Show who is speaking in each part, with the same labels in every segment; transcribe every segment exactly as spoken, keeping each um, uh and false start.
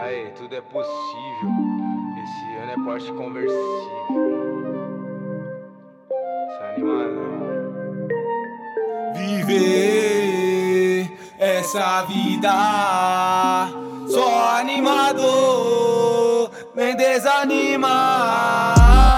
Speaker 1: Aí, tudo é possível. Esse ano é Porsche conversível. Se anima não.
Speaker 2: Viver essa vida só animador, nem desanima.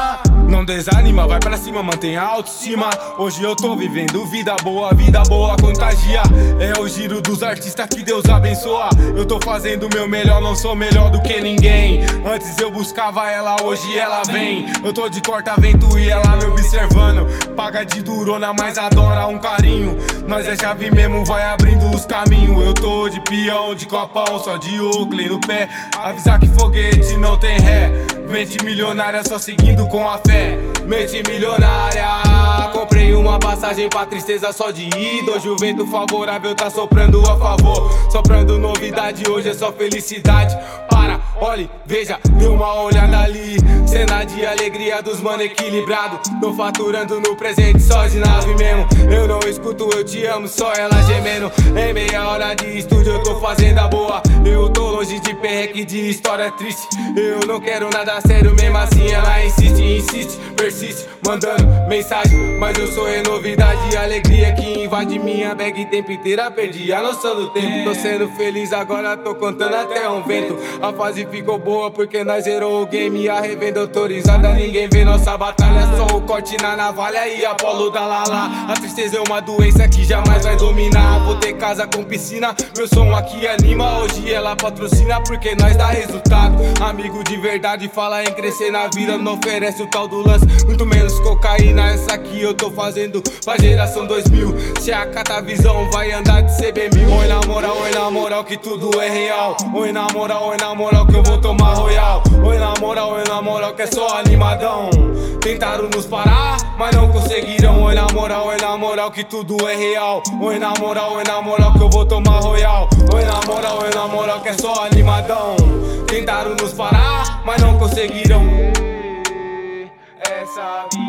Speaker 2: Não desanima, vai pra cima, mantém a autoestima. Hoje eu tô vivendo vida boa, vida boa contagia. É o giro dos artistas que Deus abençoa. Eu tô fazendo o meu melhor, não sou melhor do que ninguém. Antes eu buscava ela, hoje ela vem. Eu tô de corta-vento e ela me observando. Paga de durona, mas adora um carinho. Nós é chave mesmo, vai abrindo os caminhos. Eu tô de peão, de copão, só de Oakley no pé. Avisar que foguete não tem ré. Mente milionária só seguindo com a fé. Mente milionária. Comprei uma passagem pra tristeza só de ida. Hoje o vento favorável tá soprando a favor. Soprando novidade, hoje é só felicidade. Para, olhe, veja, dê uma olhada ali. Cena de alegria dos mano equilibrado. Tô faturando no presente só de nave mesmo. Eu não escuto, eu te amo, só ela gemendo. Em meia hora de estúdio eu tô fazendo a boa. Eu tô longe de perreque, de história triste. Eu não quero nada sério, mesmo assim ela insiste, insiste, persiste, mandando mensagem. Mas eu sou em novidade, alegria que invade minha bag o tempo inteira. Perdi a noção do tempo, tô sendo feliz agora, tô contando até um vento. A fase ficou boa porque nós zerou o game. A revenda autorizada, ninguém vê nossa batalha. Só o corte na navalha e Apolo da Lala. A tristeza é uma doença que jamais vai dominar. Vou ter casa com piscina, meu som aqui anima. Hoje ela patrocina porque nós dá resultado. Amigo de verdade fala em crescer na vida, não oferece o tal do lance, muito menos cocaína. Essa aqui eu tô fazendo pra geração dois mil. Se acata a visão vai andar de C B mil. Oi na moral, oi na moral que tudo é real. Oi na moral, oi na moral que eu vou tomar royal. Oi na moral, oi na moral que é só animadão. Tentaram nos parar, mas não conseguiram. Oi na moral, oi na moral que tudo é real. Oi na moral, oi na moral que eu vou tomar royal. Oi na moral, oi na moral que é só animadão. Tentaram nos parar, mas não conseguiram. Essa vida